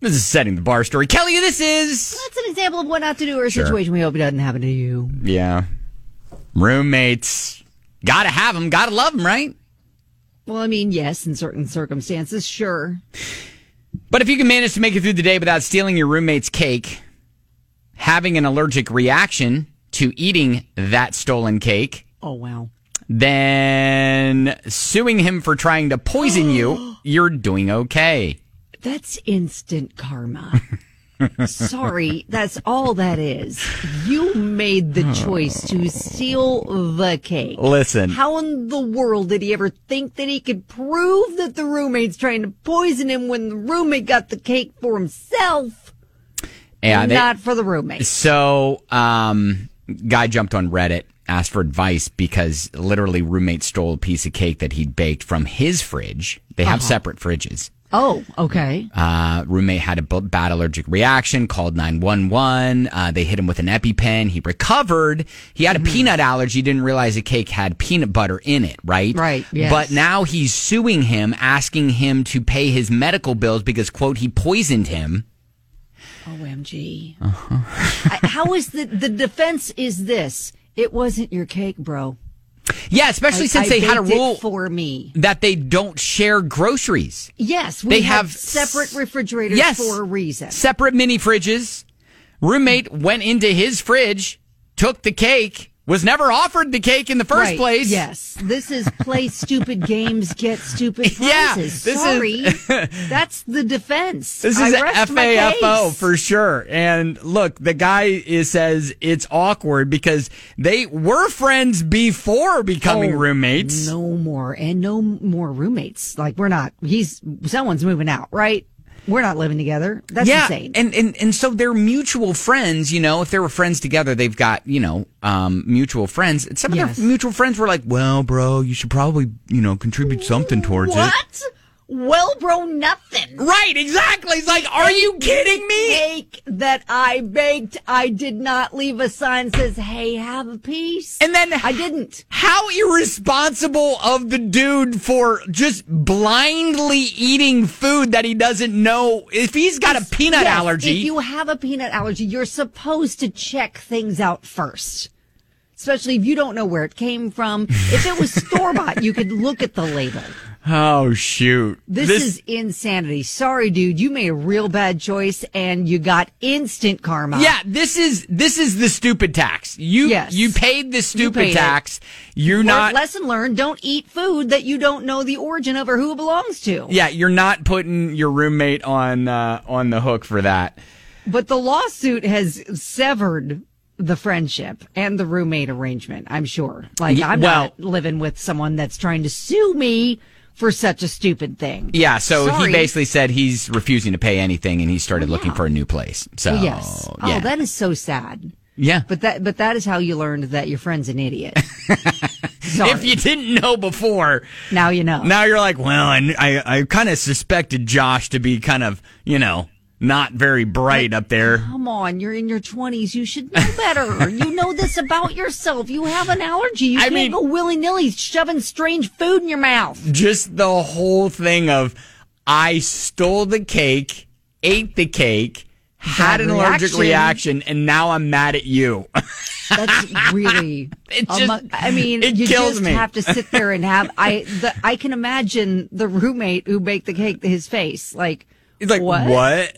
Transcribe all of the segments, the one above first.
This is Setting the Bar story. Kelly, this is... That's an example of what not to do or a situation we hope it doesn't happen to you. Yeah. Roommates. Gotta have them. Gotta love them, right? Well, I mean, yes, in certain circumstances, sure. But if you can manage to make it through the day without stealing your roommate's cake, having an allergic reaction to eating that stolen cake... Oh, wow. Then suing him for trying to poison you, you're doing okay. That's instant karma. Sorry, that's all that is. You made the choice to steal the cake. Listen. How in the world did he ever think that he could prove that the roommate's trying to poison him when the roommate got the cake for himself? Yeah, not for the roommate. So, guy jumped on Reddit, asked for advice because literally roommate stole a piece of cake that he'd baked from his fridge. They have separate fridges. Oh, okay. Roommate had a bad allergic reaction, called 911. They hit him with an EpiPen. He recovered. He had a peanut allergy, didn't realize the cake had peanut butter in it, right? Right, yes. But now he's suing him, asking him to pay his medical bills because, quote, he poisoned him. OMG. How is the defense is this? It wasn't your cake, bro. Yeah, especially since they had a rule for me that they don't share groceries. Yes, they have separate refrigerators for a reason. Separate mini fridges. Roommate went into his fridge, took the cake, was never offered the cake in the first place. Yes, this is play stupid games, get stupid prizes. Sorry, that's the defense. This is FAFO for sure. And look, the guy says it's awkward because they were friends before becoming roommates. No more roommates. Like someone's moving out, right? We're not living together. That's insane. And so they're mutual friends, if they were friends together, they've got, mutual friends. Some of their mutual friends were like, well, bro, you should probably, contribute something towards it. What? Well, bro, nothing. Right, exactly. It's like, are you kidding me? Cake that I baked, I did not leave a sign that says, hey, have a piece. And then I didn't. How irresponsible of the dude for just blindly eating food that he doesn't know. If he's got a peanut allergy. If you have a peanut allergy, you're supposed to check things out first. Especially if you don't know where it came from. If it was store-bought, you could look at the label. Oh, shoot. This is insanity. Sorry, dude. You made a real bad choice and you got instant karma. Yeah, this is the stupid tax. You paid the stupid tax. Lesson learned, don't eat food that you don't know the origin of or who it belongs to. Yeah, you're not putting your roommate on the hook for that. But the lawsuit has severed the friendship and the roommate arrangement, I'm sure. Like, I'm not living with someone that's trying to sue me for such a stupid thing. Yeah, so he basically said he's refusing to pay anything and he started looking for a new place. So yes. Yeah. Oh, that is so sad. Yeah. But that is how you learned that your friend's an idiot. Sorry. If you didn't know before. Now you know. Now you're like, well, I kind of suspected Josh to be kind of, not very bright up there. Come on, you're in your 20s. You should know better. You know this about yourself. You have an allergy. You can't go willy-nilly shoving strange food in your mouth. Just the whole thing of I stole the cake, ate the cake, had an allergic reaction, and now I'm mad at you. That's really... it you kills just me. have to sit there and have... I can imagine the roommate who baked the cake, his face, like... He's like, what?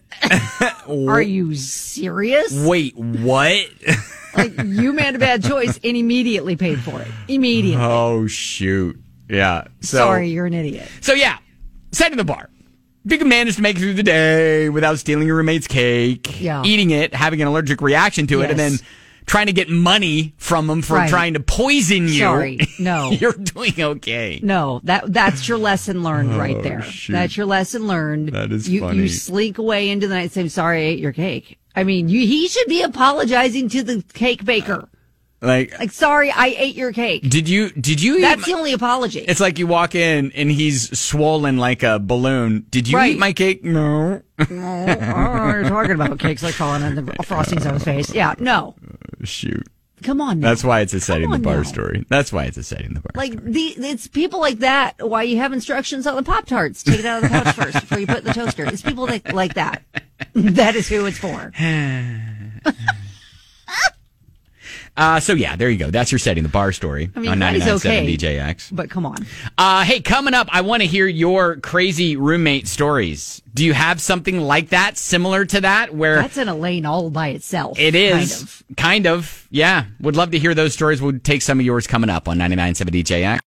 Are you serious? Wait, what? Like, you made a bad choice and immediately paid for it. Immediately. Oh, shoot. Yeah. Sorry, you're an idiot. So, yeah. Setting the bar. If you can manage to make it through the day without stealing your roommate's cake, eating it, having an allergic reaction to it, and then trying to get money from them for trying to poison you. Sorry, no. You're doing okay. No, that's your lesson learned right there. Shoot. That's your lesson learned. That is funny. You slink away into the night saying, sorry, I ate your cake. I mean, he should be apologizing to the cake baker. Like, sorry, I ate your cake. Did you That's the only apology. It's like you walk in and he's swollen like a balloon. Did you eat my cake? No. No. You're talking about cakes like falling on the frostings on his face. Yeah, no. Shoot. Come on now. That's why it's a Setting the Bar story. That's why it's a Setting the Bar story. It's people like that why you have instructions on the Pop-Tarts. Take it out of the pouch first before you put it in the toaster. It's people like that. That is who it's for. So yeah, there you go. That's your setting the bar story on 99.7 DJX. But come on. Hey, coming up, I want to hear your crazy roommate stories. Do you have something like that, similar to that? Where that's in a lane all by itself. It is. Kind of. Yeah. Would love to hear those stories. We'll take some of yours coming up on 99.7 DJX.